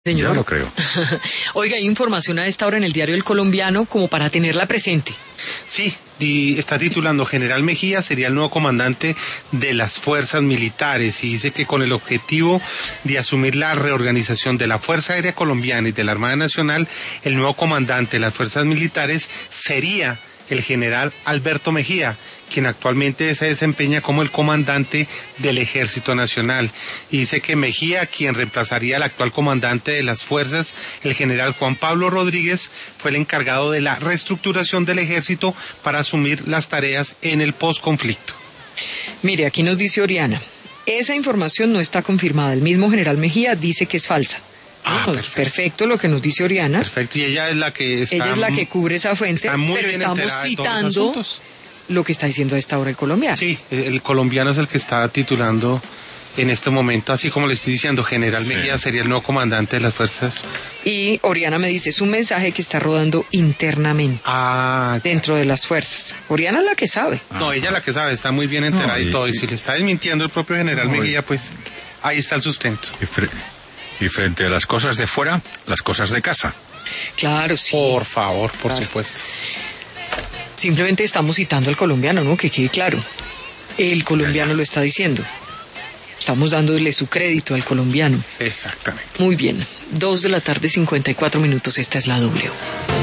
Señor. Ya lo creo. Oiga, hay información a esta hora en el diario El Colombiano como para tenerla presente. Sí, y está titulando General Mejía sería el nuevo comandante de las fuerzas militares y dice que con el objetivo de asumir la reorganización de la Fuerza Aérea Colombiana y de la Armada Nacional, el nuevo comandante de las fuerzas militares sería el general Alberto Mejía, quien actualmente se desempeña como el comandante del Ejército Nacional. Y dice que Mejía, quien reemplazaría al actual comandante de las fuerzas, el general Juan Pablo Rodríguez, fue el encargado de la reestructuración del ejército para asumir las tareas en el posconflicto. Mire, aquí nos dice Oriana, esa información no está confirmada. El mismo general Mejía dice que es falsa. Perfecto lo que nos dice Oriana. Perfecto, y ella es la que está... Ella es la que cubre esa fuente, pero estamos citando lo que está diciendo a esta hora el colombiano. Sí, el colombiano es el que está titulando en este momento, así como le estoy diciendo, General Mejía sería el nuevo comandante de las fuerzas. Y Oriana me dice, es un mensaje que está rodando internamente dentro de las fuerzas. Oriana es la que sabe. No, ella es la que sabe, está muy bien enterada y todo, y si le está desmintiendo el propio General Mejía, pues ahí está el sustento. Y frente a las cosas de fuera, las cosas de casa. Claro, sí. Por favor, por supuesto. Simplemente estamos citando al colombiano, ¿no? Que quede claro. El colombiano lo está diciendo. Estamos dándole su crédito al colombiano. Exactamente. Muy bien. 2:54 p.m. Esta es la W.